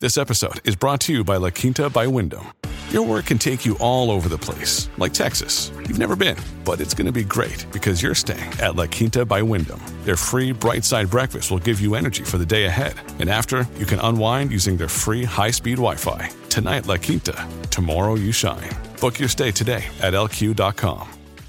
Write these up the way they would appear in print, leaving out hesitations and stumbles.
This episode is brought to you by La Quinta by Wyndham. Your work can take you all over the place, like Texas. You've never been, but it's going to be great because you're staying at La Quinta by Wyndham. Their free Bright Side breakfast will give you energy for the day ahead. And after, you can unwind using their free high-speed Wi-Fi. Tonight, La Quinta. Tomorrow, you shine. Book your stay today at LQ.com.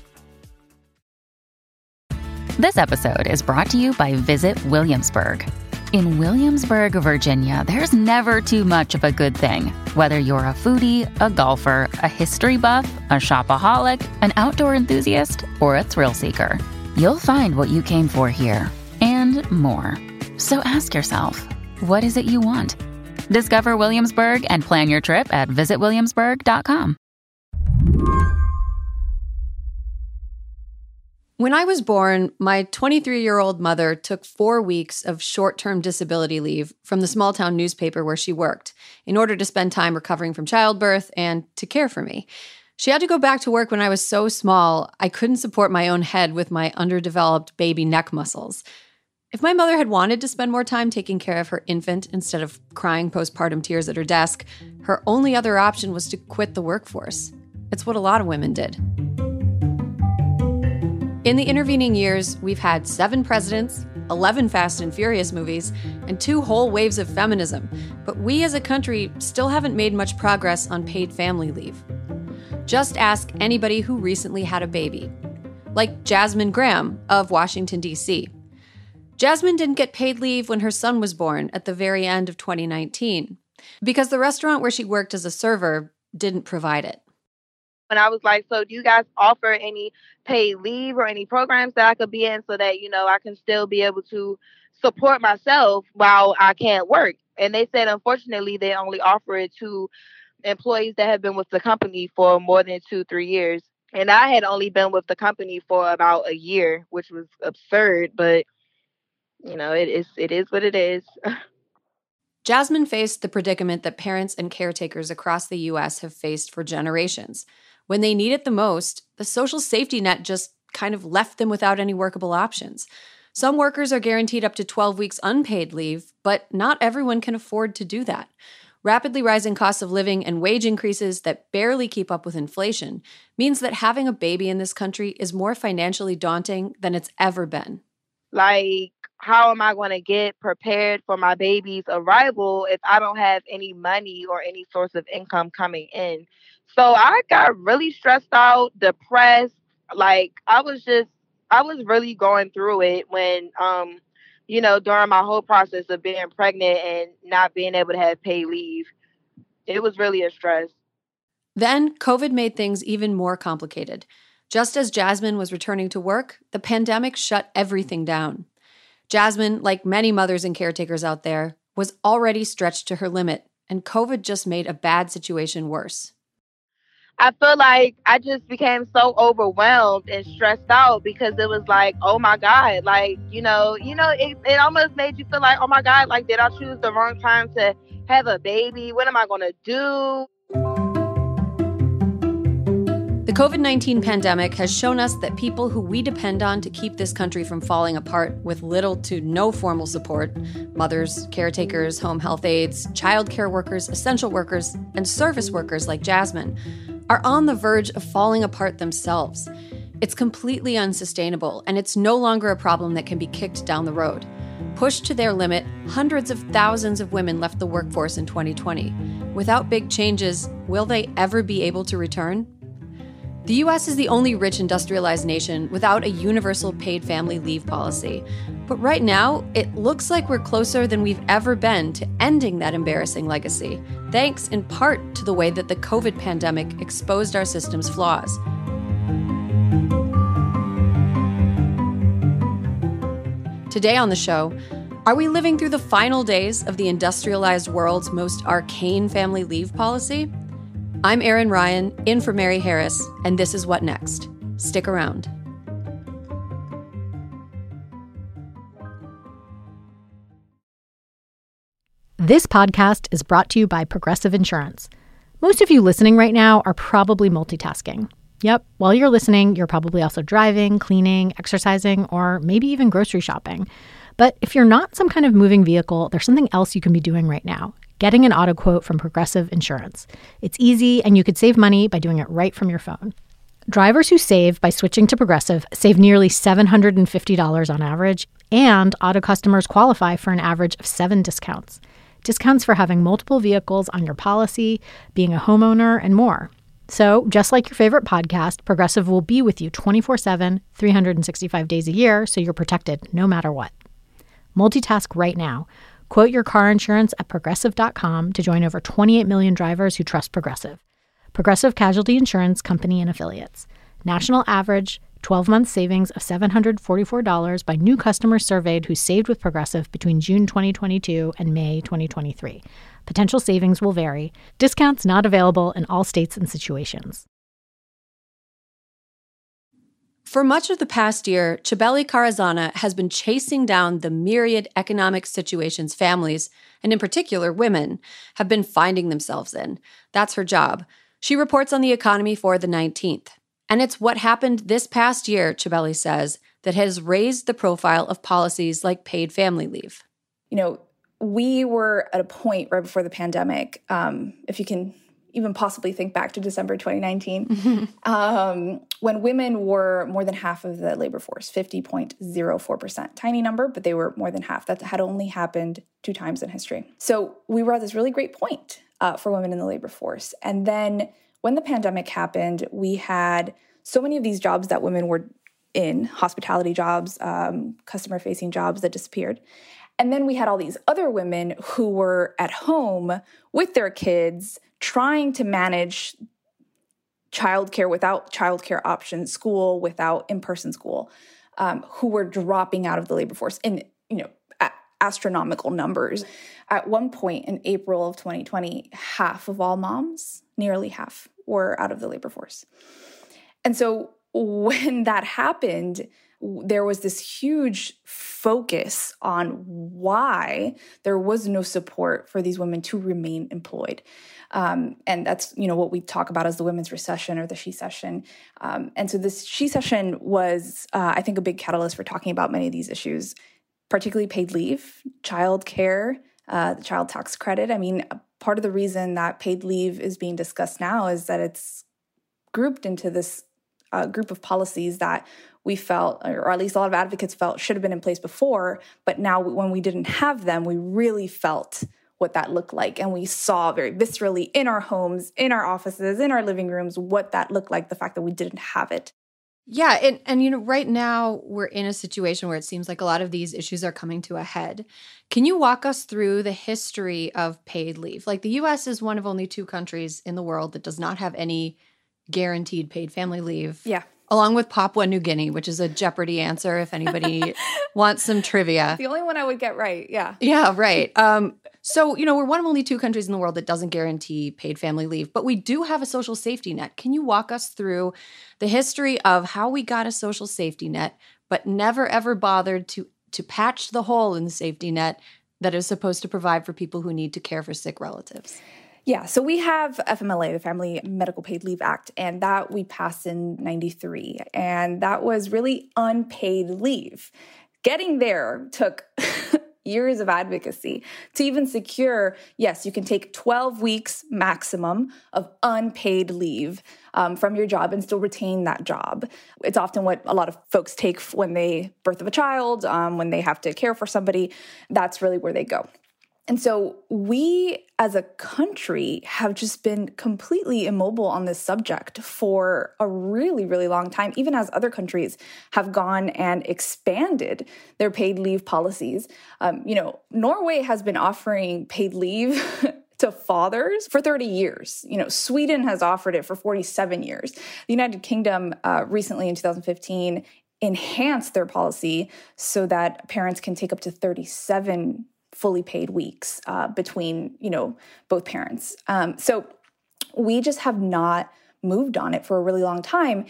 This episode is brought to you by Visit Williamsburg. In Williamsburg, Virginia, there's never too much of a good thing. Whether you're a foodie, a golfer, a history buff, a shopaholic, an outdoor enthusiast, or a thrill seeker, you'll find what you came for here and more. So ask yourself, what is it you want? Discover Williamsburg and plan your trip at visitwilliamsburg.com. When I was born, my 23-year-old mother took 4 weeks of short-term disability leave from the small-town newspaper where she worked in order to spend time recovering from childbirth and to care for me. She had to go back to work when I was so small, I couldn't support my own head with my underdeveloped baby neck muscles. If my mother had wanted to spend more time taking care of her infant instead of crying postpartum tears at her desk, her only other option was to quit the workforce. It's what a lot of women did. In the intervening years, we've had 7 presidents, 11 Fast and Furious movies, and 2 whole waves of feminism. But we as a country still haven't made much progress on paid family leave. Just ask anybody who recently had a baby. Like Jasmine Graham of Washington, D.C. Jasmine didn't get paid leave when her son was born at the very end of 2019 because the restaurant where she worked as a server didn't provide it. And I was like, so do you guys offer any paid leave or any programs that I could be in so that, I can still be able to support myself while I can't work? And they said, unfortunately, they only offer it to employees that have been with the company for more than 2-3 years. And I had only been with the company for about a year, which was absurd. But, it is what it is. Jasmine faced the predicament that parents and caretakers across the U.S. have faced for generations. When they need it the most, the social safety net just kind of left them without any workable options. Some workers are guaranteed up to 12 weeks unpaid leave, but not everyone can afford to do that. Rapidly rising costs of living and wage increases that barely keep up with inflation means that having a baby in this country is more financially daunting than it's ever been. Like, how am I going to get prepared for my baby's arrival if I don't have any money or any source of income coming in? So I got really stressed out, depressed. Like, I was really going through it when, during my whole process of being pregnant and not being able to have paid leave. It was really a stress. Then COVID made things even more complicated. Just as Jasmine was returning to work, the pandemic shut everything down. Jasmine, like many mothers and caretakers out there, was already stretched to her limit, and COVID just made a bad situation worse. I feel like I just became so overwhelmed and stressed out because it was like, oh my God, like, it almost made you feel like, oh my God, like, did I choose the wrong time to have a baby? What am I going to do? The COVID-19 pandemic has shown us that people who we depend on to keep this country from falling apart with little to no formal support, mothers, caretakers, home health aides, child care workers, essential workers, and service workers like Jasmine, are on the verge of falling apart themselves. It's completely unsustainable, and it's no longer a problem that can be kicked down the road. Pushed to their limit, hundreds of thousands of women left the workforce in 2020. Without big changes, will they ever be able to return? The U.S. is the only rich industrialized nation without a universal paid family leave policy. But right now, it looks like we're closer than we've ever been to ending that embarrassing legacy, thanks in part to the way that the COVID pandemic exposed our system's flaws. Today on the show, are we living through the final days of the industrialized world's most arcane family leave policy? I'm Erin Ryan, in for Mary Harris, and this is What Next. Stick around. This podcast is brought to you by Progressive Insurance. Most of you listening right now are probably multitasking. Yep, while you're listening, you're probably also driving, cleaning, exercising, or maybe even grocery shopping. But if you're not some kind of moving vehicle, there's something else you can be doing right now. getting an auto quote from Progressive Insurance. It's easy, and you could save money by doing it right from your phone. Drivers who save by switching to Progressive save nearly $750 on average, and auto customers qualify for an average of 7 discounts. Discounts for having multiple vehicles on your policy, being a homeowner, and more. So, just like your favorite podcast, Progressive will be with you 24/7, 365 days a year, so you're protected no matter what. Multitask right now. Quote your car insurance at Progressive.com to join over 28 million drivers who trust Progressive. Progressive Casualty Insurance Company and Affiliates. National average 12-month savings of $744 by new customers surveyed who saved with Progressive between June 2022 and May 2023. Potential savings will vary. Discounts not available in all states and situations. For much of the past year, Cibele Carazana has been chasing down the myriad economic situations families, and in particular women, have been finding themselves in. That's her job. She reports on the economy for the 19th. And it's what happened this past year, Cibele says, that has raised the profile of policies like paid family leave. You know, we were at a point right before the pandemic, if you can even possibly think back to December 2019, when women were more than half of the labor force, 50.04%. Tiny number, but they were more than half. That had only happened 2 times in history. So we were at this really great point for women in the labor force. And then when the pandemic happened, we had so many of these jobs that women were in, hospitality jobs, customer-facing jobs that disappeared. And then we had all these other women who were at home with their kids trying to manage childcare without childcare options, school without in-person school, who were dropping out of the labor force in, astronomical numbers. At one point in April of 2020, half of all moms, nearly half, were out of the labor force. And so when that happened, there was this huge focus on why there was no support for these women to remain employed. And that's, what we talk about as the women's recession or the she-cession. And so this she-cession was, I think, a big catalyst for talking about many of these issues, particularly paid leave, child care, the child tax credit. I mean, part of the reason that paid leave is being discussed now is that it's grouped into this group of policies that we felt, or at least a lot of advocates felt, should have been in place before. But now when we didn't have them, we really felt what that looked like. And we saw very viscerally in our homes, in our offices, in our living rooms, what that looked like, the fact that we didn't have it. Yeah, and right now we're in a situation where it seems like a lot of these issues are coming to a head. Can you walk us through the history of paid leave? Like, the U.S. is one of only 2 countries in the world that does not have any guaranteed paid family leave. Yeah. Along with Papua New Guinea, which is a Jeopardy answer if anybody wants some trivia. The only one I would get right, yeah. Yeah, right. So, we're one of only 2 countries in the world that doesn't guarantee paid family leave, but we do have a social safety net. Can you walk us through the history of how we got a social safety net, but never ever bothered to patch the hole in the safety net that is supposed to provide for people who need to care for sick relatives? Yeah, so we have FMLA, the Family Medical Paid Leave Act, and that we passed in 93. And that was really unpaid leave. Getting there took years of advocacy to even secure, yes, you can take 12 weeks maximum of unpaid leave from your job and still retain that job. It's often what a lot of folks take when they birth of a child, when they have to care for somebody. That's really where they go. And so we, as a country, have just been completely immobile on this subject for a really, really long time, even as other countries have gone and expanded their paid leave policies. Norway has been offering paid leave to fathers for 30 years. Sweden has offered it for 47 years. The United Kingdom recently in 2015 enhanced their policy so that parents can take up to 37 fully paid weeks between, both parents. So we just have not moved on it for a really long time.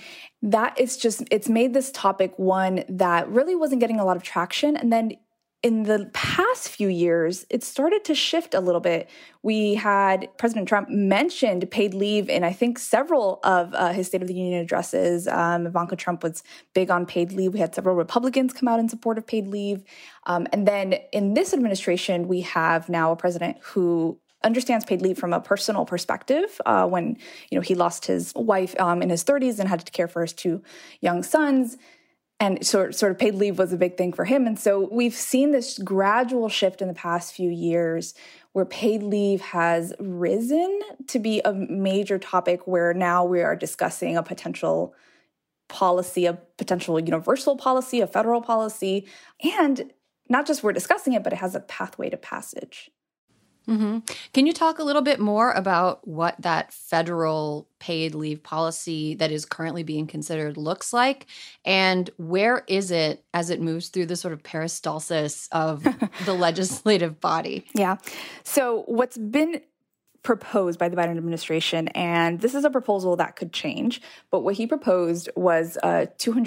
It's made this topic one that really wasn't getting a lot of traction. And then in the past few years, it started to shift a little bit. We had President Trump mentioned paid leave in, I think, several of his State of the Union addresses. Ivanka Trump was big on paid leave. We had several Republicans come out in support of paid leave. And then in this administration, we have now a president who understands paid leave from a personal perspective when, he lost his wife in his 30s and had to care for his 2 young sons. And sort of paid leave was a big thing for him. And so we've seen this gradual shift in the past few years where paid leave has risen to be a major topic where now we are discussing a potential policy, a potential universal policy, a federal policy. And not just we're discussing it, but it has a pathway to passage. Mm-hmm. Can you talk a little bit more about what that federal paid leave policy that is currently being considered looks like? And where is it as it moves through the sort of peristalsis of the legislative body? Yeah. So what's been proposed by the Biden administration, and this is a proposal that could change, but what he proposed was a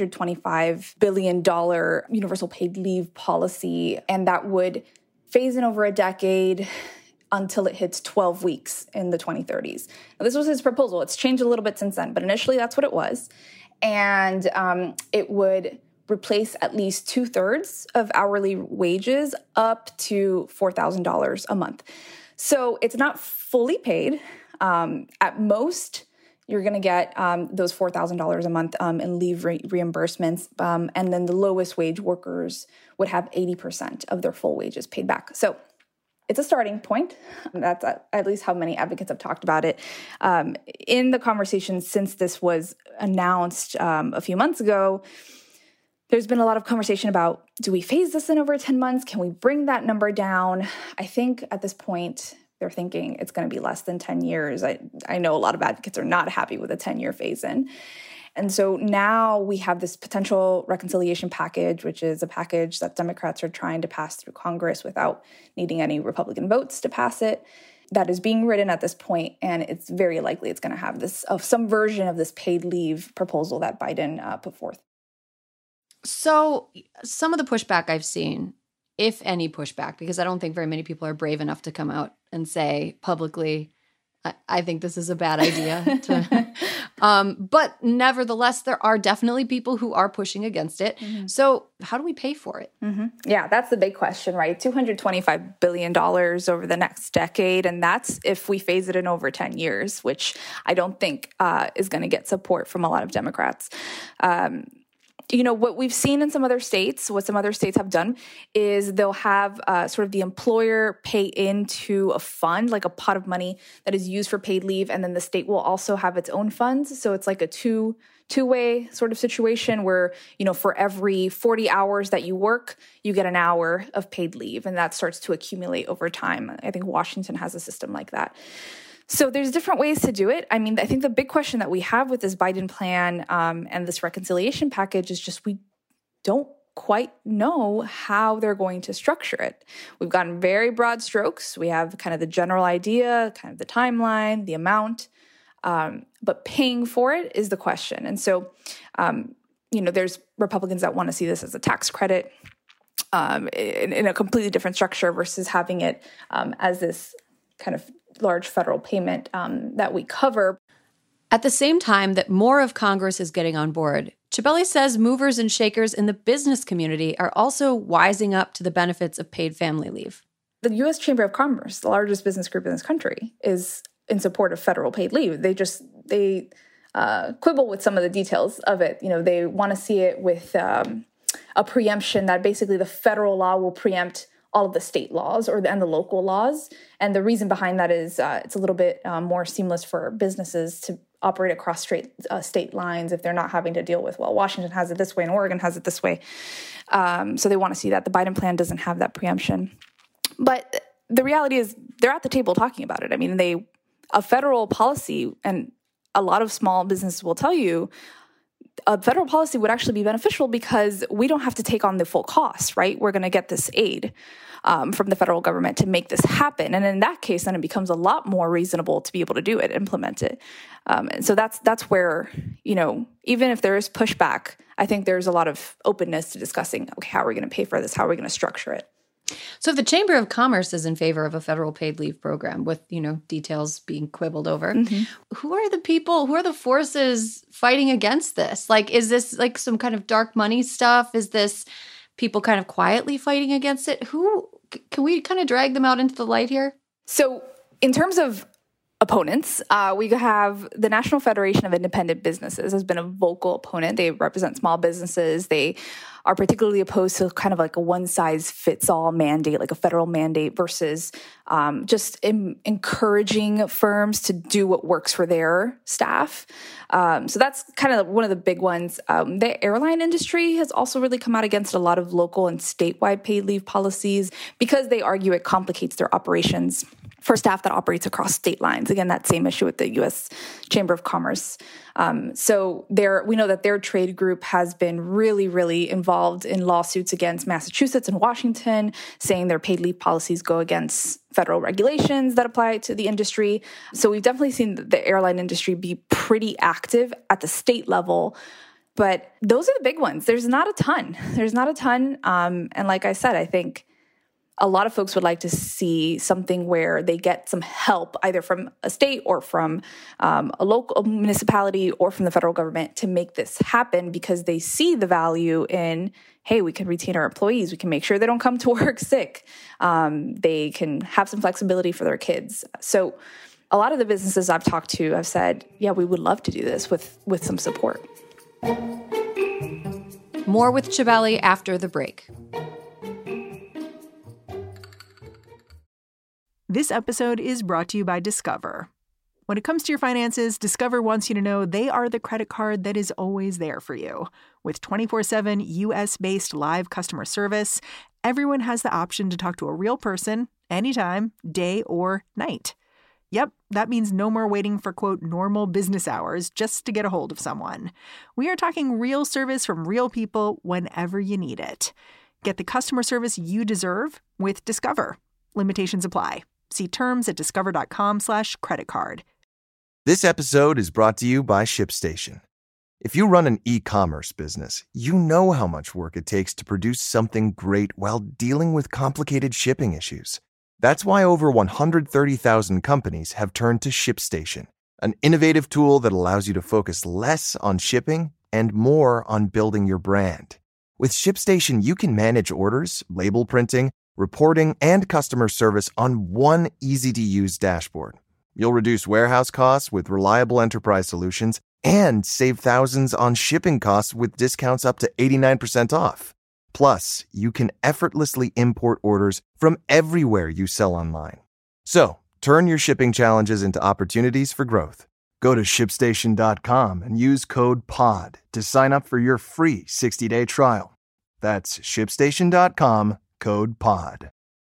$225 billion universal paid leave policy, and that would phase in over a decade until it hits 12 weeks in the 2030s. Now, this was his proposal. It's changed a little bit since then, but initially that's what it was. And it would replace at least 2/3 of hourly wages up to $4,000 a month. So it's not fully paid. At most, you're going to get those $4,000 a month in leave reimbursements. And then the lowest wage workers would have 80% of their full wages paid back. So it's a starting point. That's at least how many advocates have talked about it. In the conversation since this was announced a few months ago, there's been a lot of conversation about, do we phase this in over 10 months? Can we bring that number down? I think at this point, they're thinking it's going to be less than 10 years. I know a lot of advocates are not happy with a 10-year phase-in. And so now we have this potential reconciliation package, which is a package that Democrats are trying to pass through Congress without needing any Republican votes to pass it. That is being written at this point, and it's very likely it's going to have some version of this paid leave proposal that Biden put forth. So some of the pushback I've seen, if any pushback, because I don't think very many people are brave enough to come out and say publicly, I think this is a bad idea. But nevertheless, there are definitely people who are pushing against it. Mm-hmm. So how do we pay for it? Mm-hmm. Yeah, that's the big question, right? $225 billion over the next decade. And that's if we phase it in over 10 years, which I don't think is going to get support from a lot of Democrats. What we've seen in some other states, what some other states have done is they'll have sort of the employer pay into a fund, like a pot of money that is used for paid leave. And then the state will also have its own funds. So it's like a two-way sort of situation where, for every 40 hours that you work, you get an hour of paid leave. And that starts to accumulate over time. I think Washington has a system like that. So there's different ways to do it. I mean, I think the big question that we have with this Biden plan and this reconciliation package is just we don't quite know how they're going to structure it. We've gotten very broad strokes. We have kind of the general idea, kind of the timeline, the amount, but paying for it is the question. And so, there's Republicans that want to see this as a tax credit in a completely different structure versus having it as this kind of large federal payment that we cover. At the same time that more of Congress is getting on board, Cibele says movers and shakers in the business community are also wising up to the benefits of paid family leave. The U.S. Chamber of Commerce, the largest business group in this country, is in support of federal paid leave. They quibble with some of the details of it. They want to see it with a preemption that basically the federal law will preempt all of the state laws and the local laws. And the reason behind that is it's a little bit more seamless for businesses to operate across state lines if they're not having to deal with, Washington has it this way and Oregon has it this way. So they want to see that. The Biden plan doesn't have that preemption. But the reality is they're at the table talking about it. I mean, a federal policy, and a lot of small businesses will tell you, a federal policy would actually be beneficial because we don't have to take on the full cost, right? We're going to get this aid from the federal government to make this happen. And in that case, then it becomes a lot more reasonable to be able to do it, implement it. And so that's where, even if there is pushback, I think there's a lot of openness to discussing, okay, how are we going to pay for this? How are we going to structure it? So if the Chamber of Commerce is in favor of a federal paid leave program with, details being quibbled over, mm-hmm. Who are the forces fighting against this? Like, is this like some kind of dark money stuff? Is this people kind of quietly fighting against it? Can we kind of drag them out into the light here? So In terms of opponents, we have the National Federation of Independent Businesses has been a vocal opponent. They represent small businesses. They are particularly opposed to kind of like a one-size-fits-all mandate, like a federal mandate, versus just encouraging firms to do what works for their staff. So that's kind of one of the big ones. The airline industry has also really come out against a lot of local and statewide paid leave policies because they argue it complicates their operations for staff that operates across state lines. Again, that same issue with the U.S. Chamber of Commerce. So we know that their trade group has been really, really involved in lawsuits against Massachusetts and Washington, saying their paid leave policies go against federal regulations that apply to the industry. So we've definitely seen the airline industry be pretty active at the state level. But those are the big ones. There's not a ton. And like I said, I think a lot of folks would like to see something where they get some help either from a state or from a local municipality or from the federal government to make this happen, because they see the value in, hey, we can retain our employees. We can make sure they don't come to work sick. They can have some flexibility for their kids. So a lot of the businesses I've talked to have said, yeah, we would love to do this with some support. More with Cibele after the break. This episode is brought to you by Discover. When it comes to your finances, Discover wants you to know they are the credit card that is always there for you. With 24/7 U.S.-based live customer service, everyone has the option to talk to a real person anytime, day or night. Yep, that means no more waiting for, quote, normal business hours just to get a hold of someone. We are talking real service from real people whenever you need it. Get the customer service you deserve with Discover. Limitations apply. See terms at discover.com/creditcard. This episode is brought to you by ShipStation. If you run an e-commerce business, you know how much work it takes to produce something great while dealing with complicated shipping issues. That's why over 130,000 companies have turned to ShipStation, an innovative tool that allows you to focus less on shipping and more on building your brand. With ShipStation, you can manage orders, label printing, reporting, and customer service on one easy-to-use dashboard. You'll reduce warehouse costs with reliable enterprise solutions and save thousands on shipping costs with discounts up to 89% off. Plus, you can effortlessly import orders from everywhere you sell online. So, turn your shipping challenges into opportunities for growth. Go to ShipStation.com and use code POD to sign up for your free 60-day trial. That's ShipStation.com, code POD.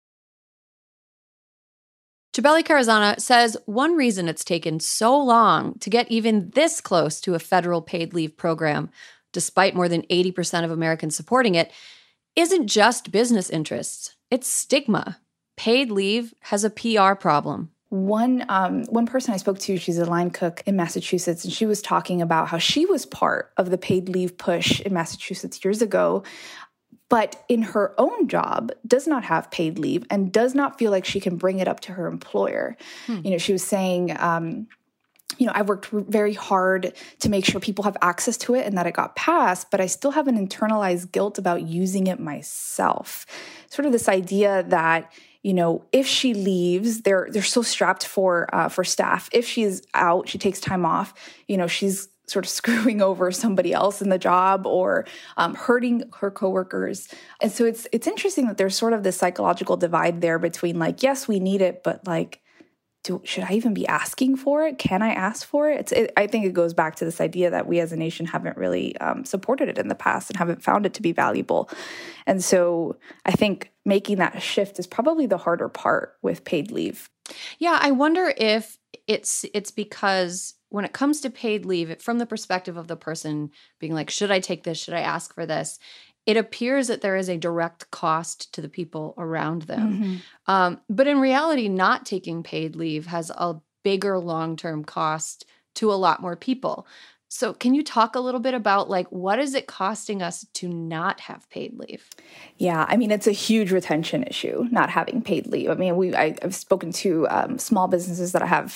Cibele Carazana says one reason it's taken so long to get even this close to a federal paid leave program, despite more than 80% of Americans supporting it, isn't just business interests. It's stigma. Paid leave has a PR problem. One person I spoke to, she's a line cook in Massachusetts, and she was talking about how she was part of the paid leave push in Massachusetts years ago, but in her own job does not have paid leave and does not feel like she can bring it up to her employer. You know, she was saying, I've worked very hard to make sure people have access to it and that it got passed, but I still have an internalized guilt about using it myself. Sort of this idea that, if she leaves, they're so strapped for staff. If she's out, she takes time off, she's sort of screwing over somebody else in the job or hurting her coworkers. And so it's interesting that there's sort of this psychological divide there between like, yes, we need it, but like, should I even be asking for it? Can I ask for it? I think it goes back to this idea that we as a nation haven't really supported it in the past and haven't found it to be valuable. And so I think making that shift is probably the harder part with paid leave. Yeah, I wonder if it's because when it comes to paid leave, from the perspective of the person being like, should I take this? Should I ask for this? It appears that there is a direct cost to the people around them. Mm-hmm. But in reality, not taking paid leave has a bigger long-term cost to a lot more people. So can you talk a little bit about like, what is it costing us to not have paid leave? Yeah, I mean, it's a huge retention issue, not having paid leave. I mean, I've spoken to small businesses that have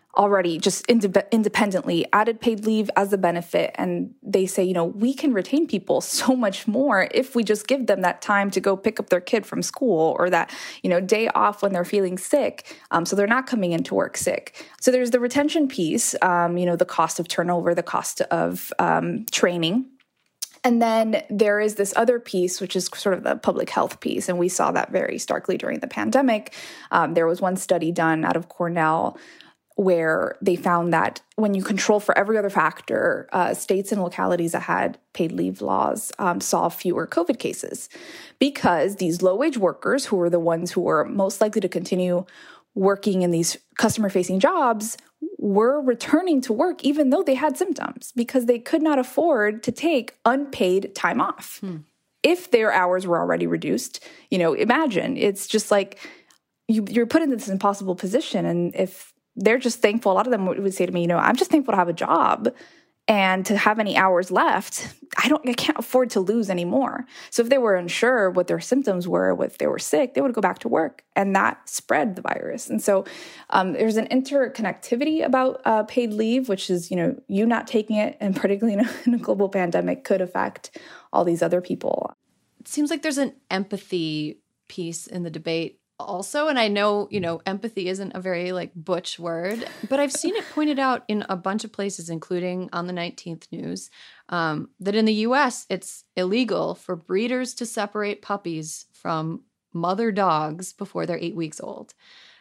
already just independently added paid leave as a benefit. And they say, we can retain people so much more if we just give them that time to go pick up their kid from school, or that, day off when they're feeling sick. So they're not coming into work sick. So there's the retention piece, the cost of turnover, the cost of training. And then there is this other piece, which is sort of the public health piece. And we saw that very starkly during the pandemic. There was one study done out of Cornell where they found that when you control for every other factor, states and localities that had paid leave laws saw fewer COVID cases, because these low-wage workers, who were the ones who were most likely to continue working in these customer-facing jobs, were returning to work even though they had symptoms, because they could not afford to take unpaid time off. If their hours were already reduced, imagine, it's just like you're put in this impossible position. And if they're just thankful, a lot of them would say to me, I'm just thankful to have a job and to have any hours left. I can't afford to lose anymore. So if they were unsure what their symptoms were, if they were sick, they would go back to work, and that spread the virus. And so there's an interconnectivity about paid leave, which is, you not taking it, and particularly in a global pandemic, could affect all these other people. It seems like there's an empathy piece in the debate also. And I know, empathy isn't a very butch word, but I've seen it pointed out in a bunch of places, including on the 19th News, that in the US, it's illegal for breeders to separate puppies from mother dogs before they're 8 weeks old.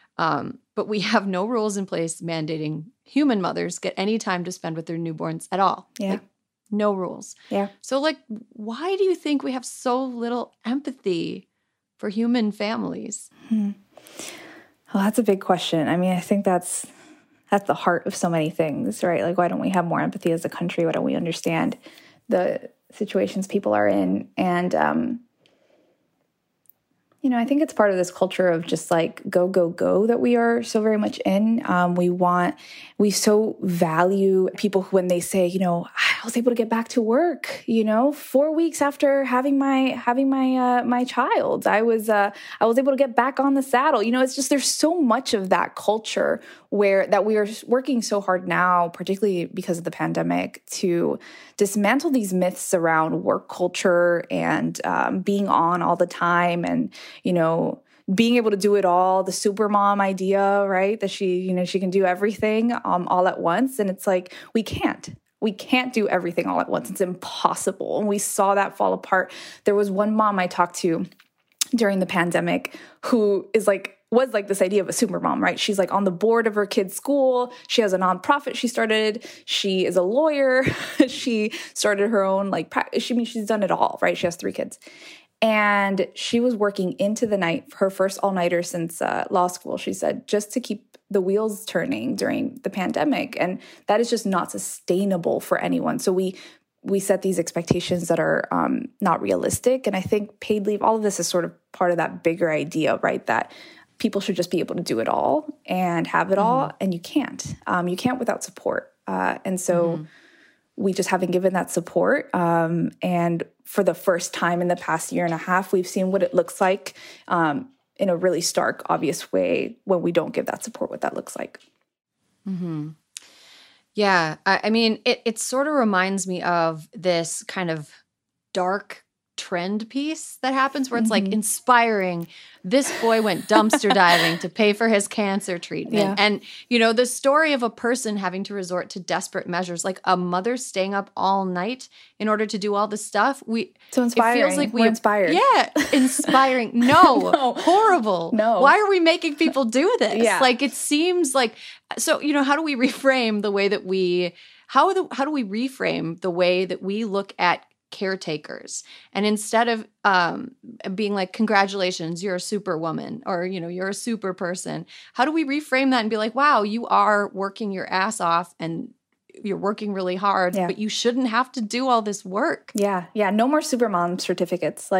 But we have no rules in place mandating human mothers get any time to spend with their newborns at all. Yeah. No rules. Yeah. So why do you think we have so little empathy for human families? Well, that's a big question. I mean, I think that's the heart of so many things, right? Why don't we have more empathy as a country? Why don't we understand the situations people are in? And, I think it's part of this culture of just go, go, go that we are so very much in. We so value people who, when they say, I was able to get back to work, 4 weeks after having my child, I was able to get back on the saddle. It's just, there's so much of that culture that we are working so hard now, particularly because of the pandemic, to dismantle these myths around work culture and being on all the time, and being able to do it all, the super mom idea, right? That she can do everything all at once. And it's we can't do everything all at once. It's impossible. And we saw that fall apart. There was one mom I talked to during the pandemic who was this idea of a super mom, right? She's on the board of her kid's school. She has a nonprofit she started. She is a lawyer. She started her own practice. She's done it all, right? She has 3 kids. And she was working into the night, her first all-nighter since law school, she said, just to keep the wheels turning during the pandemic. And that is just not sustainable for anyone. So we set these expectations that are not realistic. And I think paid leave, all of this is sort of part of that bigger idea, right? That people should just be able to do it all and have it all. And you can't. You can't without support. And so we just haven't given that support. And for the first time in the past year and a half, we've seen what it looks like in a really stark, obvious way when we don't give that support, what that looks like. Mm-hmm. Yeah. I mean, it sort of reminds me of this kind of dark trend piece that happens where it's inspiring. This boy went dumpster diving to pay for his cancer treatment. Yeah. And, the story of a person having to resort to desperate measures, like a mother staying up all night in order to do all this stuff. So inspiring. It feels like we're inspired. Yeah. Inspiring. No. Horrible. No. Why are we making people do this? Yeah. It seems so, how do we reframe the way that how do we reframe the way that we look at caretakers? And instead of being congratulations, you're a superwoman, or you're a super person, how do we reframe that and be wow, you are working your ass off and you're working really hard, but you shouldn't have to do all this work. Yeah. No more supermom certificates.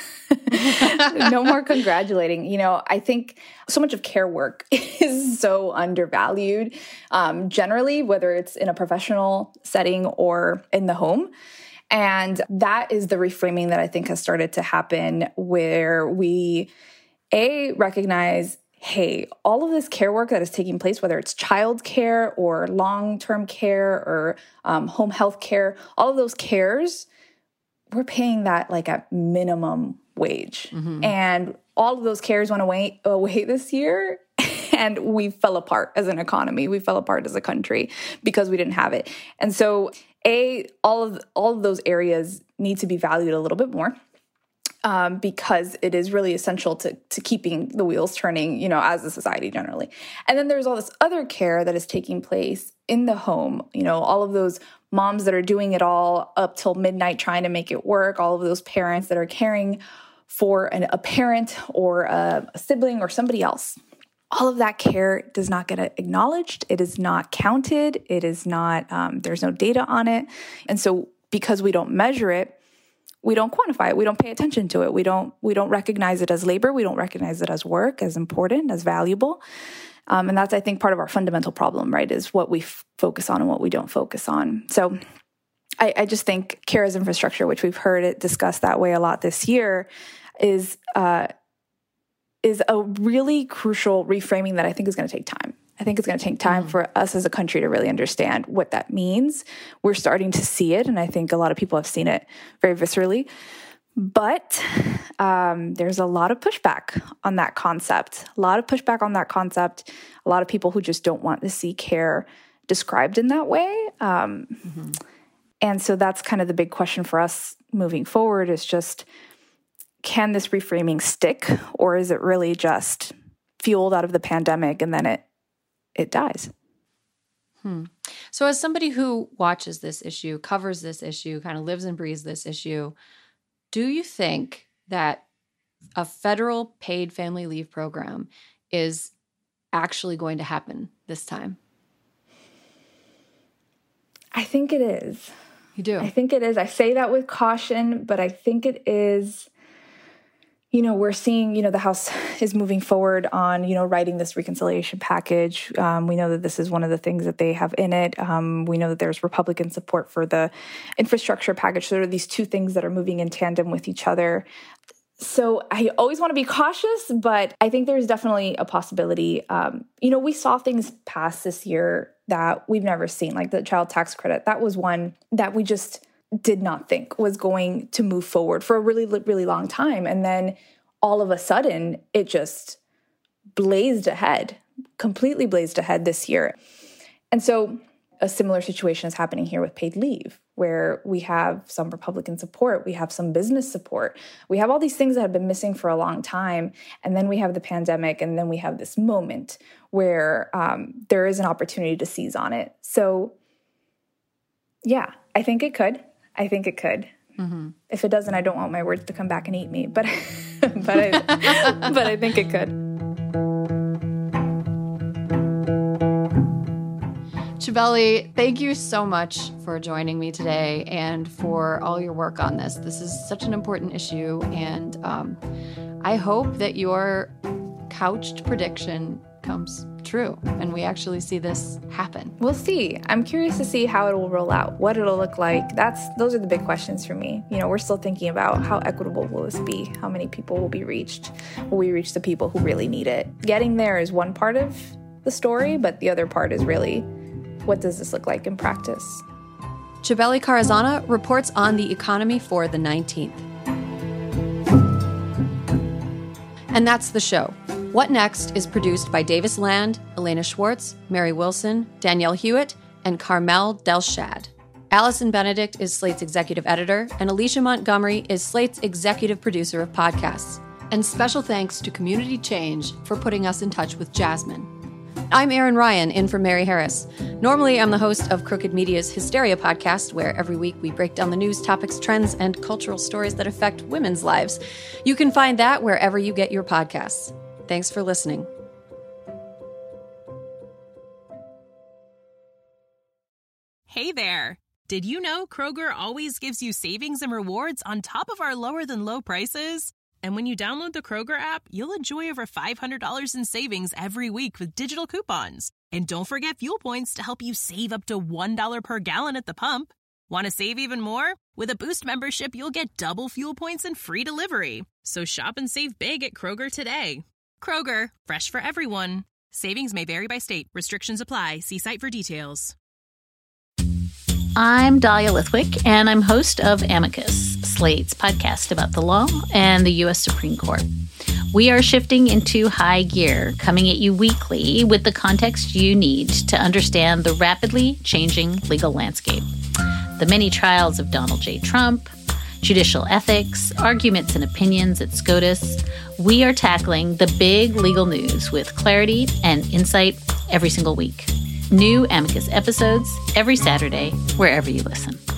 No more congratulating. I think so much of care work is so undervalued, generally, whether it's in a professional setting or in the home. And that is the reframing that I think has started to happen, where we, recognize hey, all of this care work that is taking place, whether it's child care or long-term care or home health care, all of those cares, we're paying that like at minimum wage. And all of those cares went away this year, and we fell apart as an economy. We fell apart as a country because we didn't have it. And so, all of those areas need to be valued a little bit more. Because it is really essential to keeping the wheels turning, as a society generally. And then there's all this other care that is taking place in the home, all of those moms that are doing it all up till midnight trying to make it work, all of those parents that are caring for a parent or a sibling or somebody else. All of that care does not get acknowledged. It is not counted. It is not, there's no data on it. And so because we don't measure it, we don't quantify it. We don't pay attention to it. We don't recognize it as labor. We don't recognize it as work, as important, as valuable. And that's, I think, part of our fundamental problem, right, is what we focus on and what we don't focus on. So I just think care as infrastructure, which we've heard it discussed that way a lot this year, is a really crucial reframing that I think is going to take time. I think it's going to take time for us as a country to really understand what that means. We're starting to see it, and I think a lot of people have seen it very viscerally. But there's a lot of pushback on that concept, a lot of people who just don't want to see care described in that way. And so that's kind of the big question for us moving forward is just, can this reframing stick, or is it really just fueled out of the pandemic and then it dies? So as somebody who watches this issue, covers this issue, kind of lives and breathes this issue, do you think that a federal paid family leave program is actually going to happen this time? I think it is. You do? I think it is. I say that with caution, but I think it is. We're seeing, the House is moving forward on, writing this reconciliation package. We know that this is one of the things that they have in it. We know that there's Republican support for the infrastructure package. So there are these two things that are moving in tandem with each other. So I always want to be cautious, but I think there's definitely a possibility. We saw things pass this year that we've never seen, like the child tax credit. That was one that we just did not think was going to move forward for a really, really long time. And then all of a sudden, it just completely blazed ahead this year. And so a similar situation is happening here with paid leave, where we have some Republican support, we have some business support, we have all these things that have been missing for a long time. And then we have the pandemic, and then we have this moment where there is an opportunity to seize on it. So yeah, I think it could. If it doesn't, I don't want my words to come back and eat me. But I think it could. Chibeli, thank you so much for joining me today and for all your work on this. This is such an important issue, and I hope that your couched prediction comes true and we actually see this happen. We'll see. I'm curious to see how it will roll out, what it'll look like. Those are the big questions for me. We're still thinking about how equitable will this be? How many people will be reached? Will we reach the people who really need it? Getting there is one part of the story, but the other part is really, what does this look like in practice? Chibeli Carazana reports on the economy for the 19th. And that's the show. What Next is produced by Davis Land, Elena Schwartz, Mary Wilson, Danielle Hewitt, and Carmel Delshad. Allison Benedict is Slate's executive editor, and Alicia Montgomery is Slate's executive producer of podcasts. And special thanks to Community Change for putting us in touch with Jasmine. I'm Erin Ryan, in for Mary Harris. Normally, I'm the host of Crooked Media's Hysteria podcast, where every week we break down the news, topics, trends, and cultural stories that affect women's lives. You can find that wherever you get your podcasts. Thanks for listening. Hey there. Did you know Kroger always gives you savings and rewards on top of our lower than low prices? And when you download the Kroger app, you'll enjoy over $500 in savings every week with digital coupons. And don't forget fuel points to help you save up to $1 per gallon at the pump. Want to save even more? With a Boost membership, you'll get double fuel points and free delivery. So shop and save big at Kroger today. Kroger, fresh for everyone. Savings may vary by state. Restrictions apply. See site for details. I'm Dahlia Lithwick, and I'm host of Amicus, Slate's podcast about the law and the U.S. Supreme Court. We are shifting into high gear, coming at you weekly with the context you need to understand the rapidly changing legal landscape. The many trials of Donald J. Trump, judicial ethics, arguments and opinions at SCOTUS. We are tackling the big legal news with clarity and insight every single week. New Amicus episodes every Saturday, wherever you listen.